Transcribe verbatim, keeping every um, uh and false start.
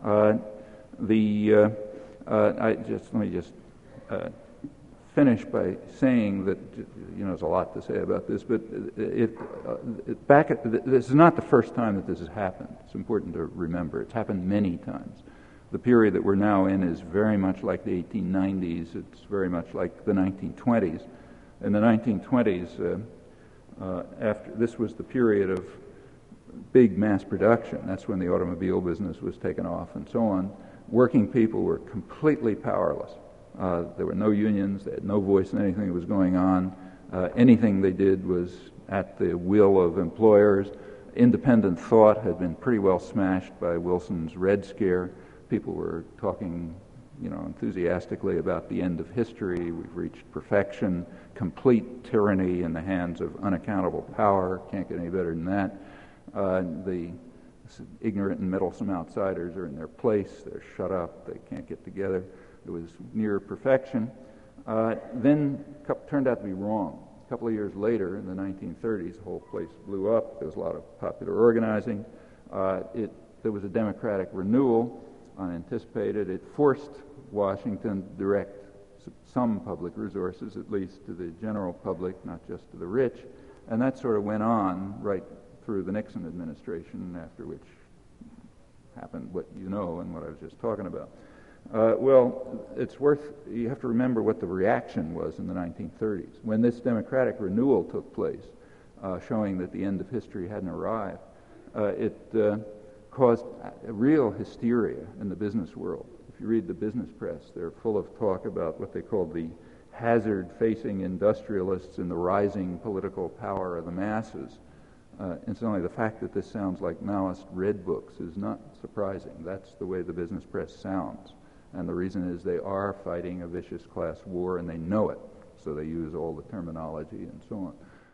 Uh, the uh, uh, I just let me just uh, finish by saying that, you know, there's a lot to say about this, but it, uh, it back at, this is not the first time that this has happened. It's important to remember. It's happened many times. The period that we're now in is very much like the eighteen nineties. It's very much like the nineteen twenties. In the nineteen twenties, uh, uh, after this was the period of big mass production. That's when the automobile business was taken off and so on. Working people were completely powerless. Uh, there were no unions. They had no voice in anything that was going on. Uh, anything they did was at the will of employers. Independent thought had been pretty well smashed by Wilson's Red Scare. People were talking, you know, enthusiastically about the end of history. We've reached perfection, complete tyranny in the hands of unaccountable power. Can't get any better than that. Uh, the ignorant and meddlesome outsiders are in their place. They're shut up. They can't get together. It was near perfection. Uh, then it turned out to be wrong. A couple of years later, in the nineteen thirties, the whole place blew up. There was a lot of popular organizing. Uh, it, there was a democratic renewal, unanticipated. It forced Washington to direct some public resources, at least to the general public, not just to the rich. And that sort of went on right through the Nixon administration, after which happened what you know and what I was just talking about. Uh, well, it's worth, you have to remember what the reaction was in the nineteen thirties. When this democratic renewal took place, uh, showing that the end of history hadn't arrived, uh, it uh, caused a real hysteria in the business world. If you read the business press, they're full of talk about what they call the hazard-facing industrialists and the rising political power of the masses. Uh, incidentally, the fact that this sounds like Maoist red books is not surprising. That's the way the business press sounds. And the reason is they are fighting a vicious class war, and they know it, so they use all the terminology and so on.